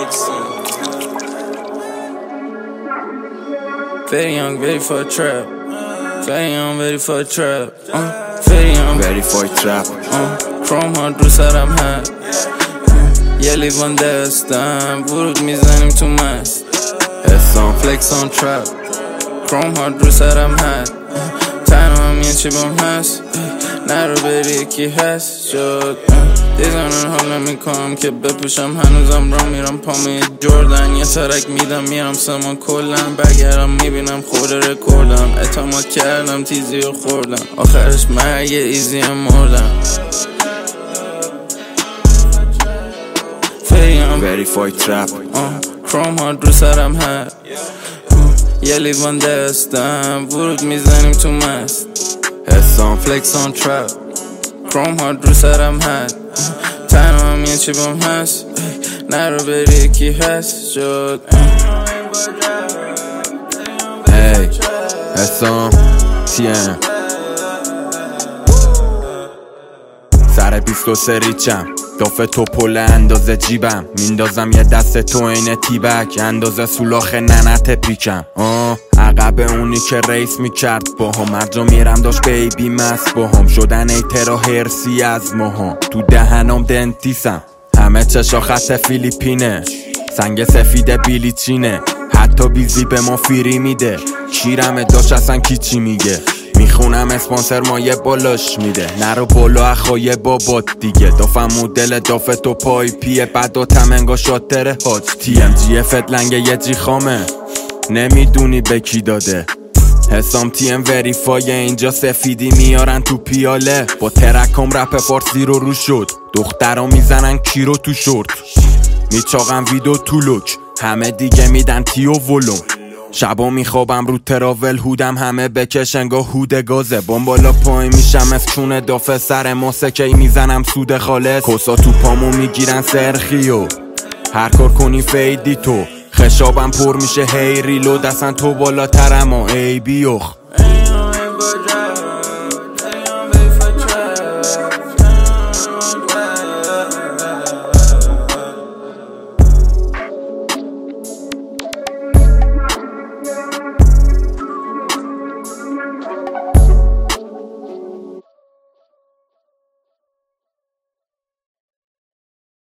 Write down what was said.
Very young, ready for a trap. Very young, ready for a trap. Very young, ready for a trap. Chrome ها رو سرم هست. یه لیوان دستم ورود میزنیم تو مست. حسام فلکس آن ترپ. Chrome ها رو سرم هست. تنها یه چی بام هست. نرو بری یکی هست شد. دیزانن حال نمیکنم که بپوشم هنوزم را میرم پامه جردن. یه ترک میدم میرم سما کلن. برگرم میبینم خورده رکوردم. اعتماد کردم تیزی و خوردم. آخرش مرگ ایزی مردم. Ready for a trap. کروم ها رو سرم هست. یه لیوان دستم ورود میزنیم تو مست. حسام فلکس آن ترپ. کروم ها رو سرم هست. تنها هم یه چی بام هست. نرو بری یکی هست شد. Hey حسام تیم سر 23 ریچم دافه تو پل اندازه جیبم. میندازم یه دست تو اینه تیبک اندازه سولاخ ننت پیکم. عقب اونی که ریس میکرد با هم هر جا میرم داشت بیبی مست با هم شدن ایترا هرسی از ماها. تو دهنم دنتیسم همه چشا خط فیلیپینه. سنگ سفید بیلیچینه حتی بیزی به ما فیری میده. کیرم داشت اصلا کی چی میگه. میخونم اسپانسر مایه بالاش میده. نرو بالا اخوای بابات دیگه. دافم مدل دافه تو پای پیه بعد تمنگا شاتره هاج. تی ام جی افت لنگه یه جی خامه نمیدونی به کی داده. حسام تی ام وریفای اینجا سفیدی میارن تو پیاله. با ترکم رپ فارسی رو شد. دخترا میزنن کی رو تو شورت. میچاقم ویدو تو لوک همه دیگه میدن تیو ولوم. شبا میخوابم رو تراول هودم همه بکشنگا هود گازه. بامبالا پای میشم از چونه دافه سر ماسکی میزنم سود خالص. کسا تو پامو میگیرن سرخیو هر کار کنی فیدی تو. خشابم پر میشه هی ریلود اصلا تو بالاترم ای بیوخ.